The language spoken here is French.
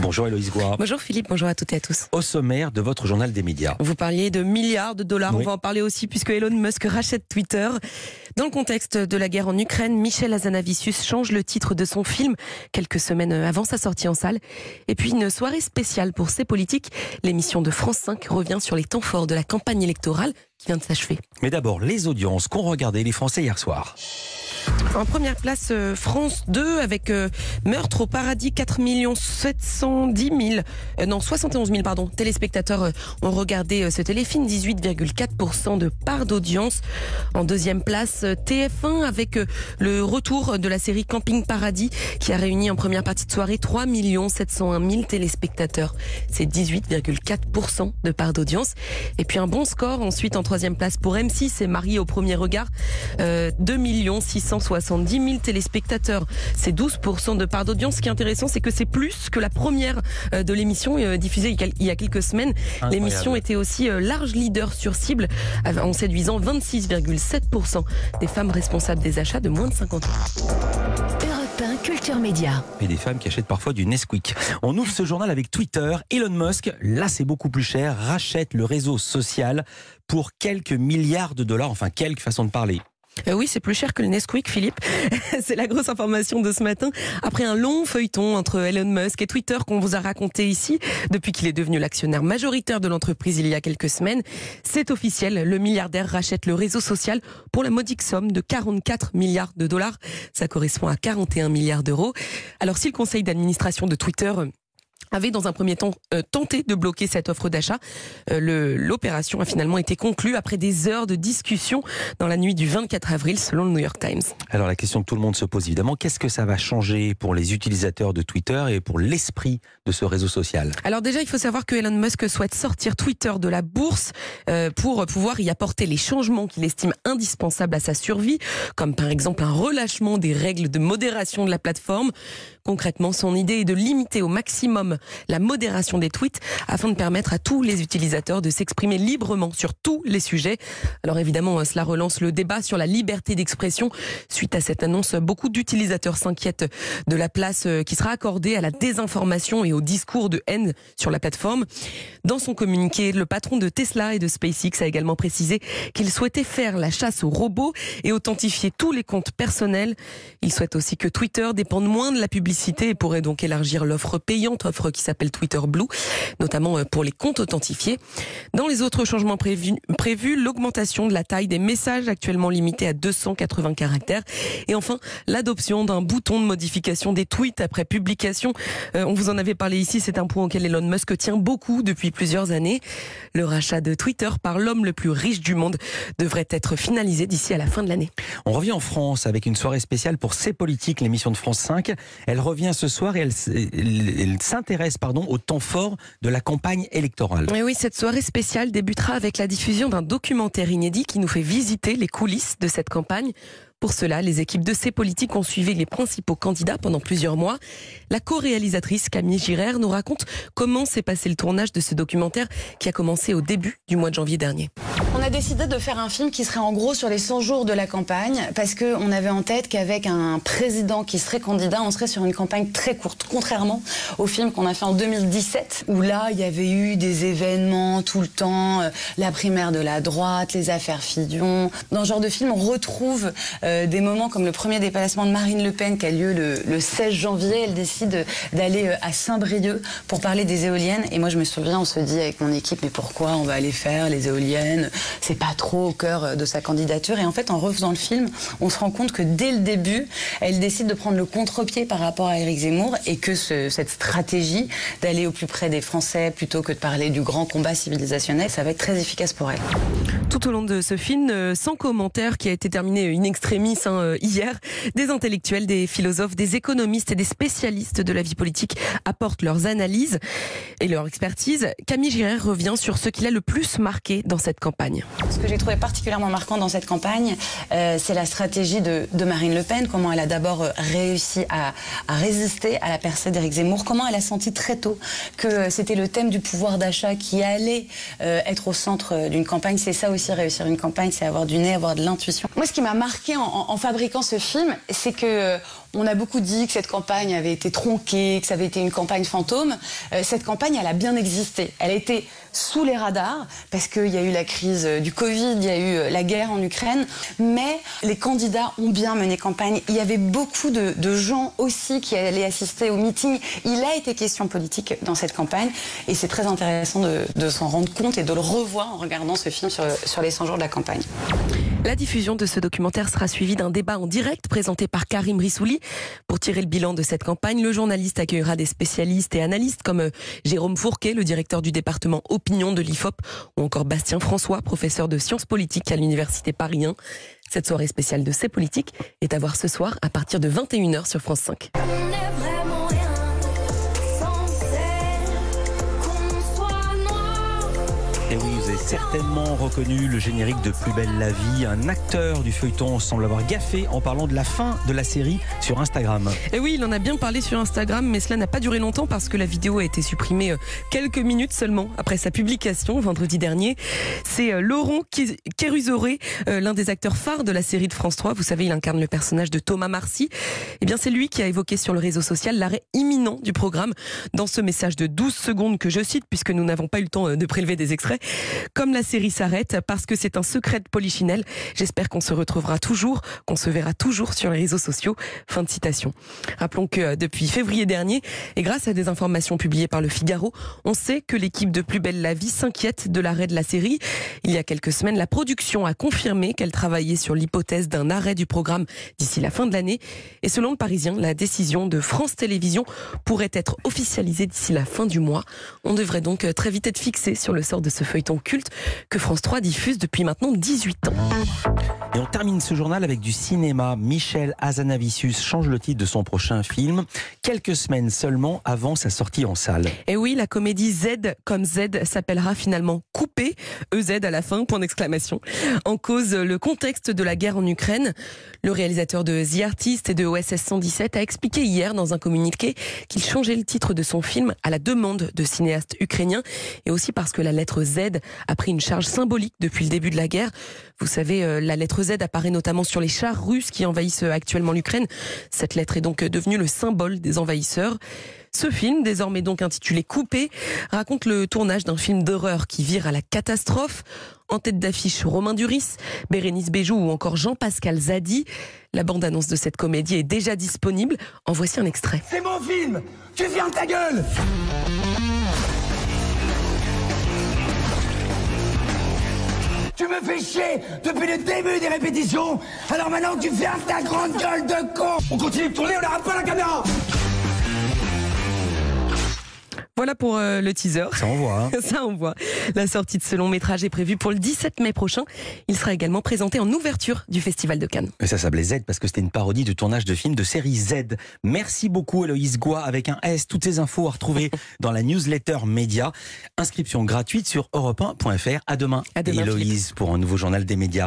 Bonjour Héloïse Goua. Bonjour Philippe, bonjour à toutes et à tous. Au sommaire de votre journal des médias. Vous parliez de milliards de dollars, Oui. On va en parler aussi puisque Elon Musk rachète Twitter. Dans le contexte de la guerre en Ukraine, Michel Hazanavicius change le titre de son film quelques semaines avant sa sortie en salle. Et puis une soirée spéciale pour ces politiques. L'émission de France 5 revient sur les temps forts de la campagne électorale qui vient de s'achever. Mais d'abord, les audiences qu'ont regardé les Français hier soir. En première place, France 2 avec Meurtre au paradis, 4 710 000, 71 000 téléspectateurs ont regardé ce téléfilm, 18,4% de part d'audience. En deuxième place, TF1 avec le retour de la série Camping Paradis qui a réuni en première partie de soirée 3 701 000 téléspectateurs. C'est 18,4% de part d'audience. Et puis un bon score ensuite en troisième place pour M6 et Marié au premier regard, 2 670 000 téléspectateurs. C'est 12% de part d'audience. Ce qui est intéressant, c'est que c'est plus que la première de l'émission diffusée il y a quelques semaines. Incroyable. L'émission était aussi large leader sur cible en séduisant 26,7% des femmes responsables des achats de moins de 50 ans. Europe 1 Culture Média. Et des femmes qui achètent parfois du Nesquik. On ouvre ce journal avec Twitter. Elon Musk, là c'est beaucoup plus cher, rachète le réseau social pour quelques milliards de dollars. Enfin, quelques façons de parler. Oui, c'est plus cher que le Nesquik, Philippe. C'est la grosse information de ce matin. Après un long feuilleton entre Elon Musk et Twitter qu'on vous a raconté ici, depuis qu'il est devenu l'actionnaire majoritaire de l'entreprise il y a quelques semaines, c'est officiel. Le milliardaire rachète le réseau social pour la modique somme de 44 milliards de dollars. Ça correspond à 41 milliards d'euros. Alors, si le conseil d'administration de Twitter avait dans un premier temps tenté de bloquer cette offre d'achat, l'opération a finalement été conclue après des heures de discussion dans la nuit du 24 avril selon le New York Times. Alors la question que tout le monde se pose évidemment, qu'est-ce que ça va changer pour les utilisateurs de Twitter et pour l'esprit de ce réseau social? Alors déjà, il faut savoir que Elon Musk souhaite sortir Twitter de la bourse pour pouvoir y apporter les changements qu'il estime indispensables à sa survie, comme par exemple un relâchement des règles de modération de la plateforme. Concrètement, son idée est de limiter au maximum la modération des tweets afin de permettre à tous les utilisateurs de s'exprimer librement sur tous les sujets. Alors évidemment, cela relance le débat sur la liberté d'expression. Suite à cette annonce, beaucoup d'utilisateurs s'inquiètent de la place qui sera accordée à la désinformation et au discours de haine sur la plateforme. Dans son communiqué, le patron de Tesla et de SpaceX a également précisé qu'il souhaitait faire la chasse aux robots et authentifier tous les comptes personnels. Il souhaite aussi que Twitter dépende moins de la publicité et pourrait donc élargir l'offre payante, offre qui s'appelle Twitter Blue, notamment pour les comptes authentifiés. Dans les autres changements prévus, l'augmentation de la taille des messages actuellement limités à 280 caractères. Et enfin, l'adoption d'un bouton de modification des tweets après publication. On vous en avait parlé ici, c'est un point auquel Elon Musk tient beaucoup depuis plusieurs années. Le rachat de Twitter par l'homme le plus riche du monde devrait être finalisé d'ici à la fin de l'année. On revient en France avec une soirée spéciale pour C'est politique, l'émission de France 5. Elle revient ce soir et elle s'intéresse au temps fort de la campagne électorale. Et oui, cette soirée spéciale débutera avec la diffusion d'un documentaire inédit qui nous fait visiter les coulisses de cette campagne. Pour cela, les équipes de C'est politique ont suivi les principaux candidats pendant plusieurs mois. La co-réalisatrice Camille Girard nous raconte comment s'est passé le tournage de ce documentaire qui a commencé au début du mois de janvier dernier. On a décidé de faire un film qui serait en gros sur les 100 jours de la campagne parce qu'on avait en tête qu'avec un président qui serait candidat, on serait sur une campagne très courte, contrairement au film qu'on a fait en 2017 où là, il y avait eu des événements tout le temps, la primaire de la droite, les affaires Fillon. Dans ce genre de film, on retrouve des moments comme le premier déplacement de Marine Le Pen qui a lieu le 16 janvier. Elle décide d'aller à Saint-Brieuc pour parler des éoliennes. Et moi, je me souviens, on se dit avec mon équipe, mais pourquoi on va aller faire les éoliennes? C'est pas trop au cœur de sa candidature. Et en fait, en refaisant le film, on se rend compte que dès le début, elle décide de prendre le contre-pied par rapport à Éric Zemmour et que cette stratégie d'aller au plus près des Français plutôt que de parler du grand combat civilisationnel, ça va être très efficace pour elle. Tout au long de ce film, sans commentaire, qui a été terminé in extremis hier, des intellectuels, des philosophes, des économistes et des spécialistes de la vie politique apportent leurs analyses et leur expertise. Camille Girard revient sur ce qui l'a le plus marqué dans cette campagne. Ce que j'ai trouvé particulièrement marquant dans cette campagne, c'est la stratégie de Marine Le Pen, comment elle a d'abord réussi à résister à la percée d'Éric Zemmour, comment elle a senti très tôt que c'était le thème du pouvoir d'achat qui allait être au centre d'une campagne. C'est ça aussi, réussir une campagne, c'est avoir du nez, avoir de l'intuition. Moi, ce qui m'a marqué en fabriquant ce film, c'est que on a beaucoup dit que cette campagne avait été tronquée, que ça avait été une campagne fantôme. Cette campagne, elle a bien existé. Elle a été sous les radars parce qu'il y a eu la crise du Covid, il y a eu la guerre en Ukraine. Mais les candidats ont bien mené campagne. Il y avait beaucoup de gens aussi qui allaient assister au meeting. Il a été question politique dans cette campagne et c'est très intéressant de s'en rendre compte et de le revoir en regardant ce film sur les 100 jours de la campagne. La diffusion de ce documentaire sera suivie d'un débat en direct présenté par Karim Rissouli. Pour tirer le bilan de cette campagne, le journaliste accueillera des spécialistes et analystes comme Jérôme Fourquet, le directeur du département opinion de l'IFOP, ou encore Bastien François, professeur de sciences politiques à l'université Paris 1. Cette soirée spéciale de C'est politique est à voir ce soir à partir de 21h sur France 5. Et oui, vous avez certainement reconnu le générique de Plus belle la vie. Un acteur du feuilleton semble avoir gaffé en parlant de la fin de la série sur Instagram. Et oui, il en a bien parlé sur Instagram, mais cela n'a pas duré longtemps parce que la vidéo a été supprimée quelques minutes seulement après sa publication vendredi dernier. C'est Laurent Kérusoré, l'un des acteurs phares de la série de France 3. Vous savez, il incarne le personnage de Thomas Marcy. Eh bien, c'est lui qui a évoqué sur le réseau social l'arrêt imminent du programme dans ce message de 12 secondes que je cite, puisque nous n'avons pas eu le temps de prélever des extraits. Comme la série s'arrête, parce que c'est un secret de Polichinelle, j'espère qu'on se retrouvera toujours, qu'on se verra toujours sur les réseaux sociaux. Fin de citation. Rappelons que depuis février dernier, et grâce à des informations publiées par le Figaro, on sait que l'équipe de Plus belle la vie s'inquiète de l'arrêt de la série. Il y a quelques semaines, la production a confirmé qu'elle travaillait sur l'hypothèse d'un arrêt du programme d'ici la fin de l'année. Et selon le Parisien, la décision de France Télévisions pourrait être officialisée d'ici la fin du mois. On devrait donc très vite être fixé sur le sort de ce feuilleton culte que France 3 diffuse depuis maintenant 18 ans. Et on termine ce journal avec du cinéma. Michel Hazanavicius change le titre de son prochain film quelques semaines seulement avant sa sortie en salle. Et oui, la comédie Z comme Z s'appellera finalement Coupé, EZ à la fin, point d'exclamation. En cause, le contexte de la guerre en Ukraine. Le réalisateur de The Artist et de OSS 117 a expliqué hier dans un communiqué qu'il changeait le titre de son film à la demande de cinéastes ukrainiens et aussi parce que la lettre Z a pris une charge symbolique depuis le début de la guerre. Vous savez, la lettre Z apparaît notamment sur les chars russes qui envahissent actuellement l'Ukraine. Cette lettre est donc devenue le symbole des envahisseurs. Ce film, désormais donc intitulé Coupé, raconte le tournage d'un film d'horreur qui vire à la catastrophe. En tête d'affiche, Romain Duris, Bérénice Bejoux ou encore Jean-Pascal Zadi. La bande-annonce de cette comédie est déjà disponible. En voici un extrait. C'est mon film! Tu fermes ta gueule! Tu me fais chier depuis le début des répétitions. Alors maintenant tu fermes ta grande gueule de con. On continue de tourner, on n'arrête pas la caméra. Voilà pour le teaser. Ça envoie. Ça envoie. La sortie de ce long métrage est prévue pour le 17 mai prochain. Il sera également présenté en ouverture du Festival de Cannes. Et ça s'appelait Z parce que c'était une parodie du tournage de film de série Z. Merci beaucoup Héloïse Goua avec un S. Toutes ces infos à retrouver dans la newsletter média. Inscription gratuite sur europe1.fr. À demain. À demain, Héloïse pour un nouveau journal des médias.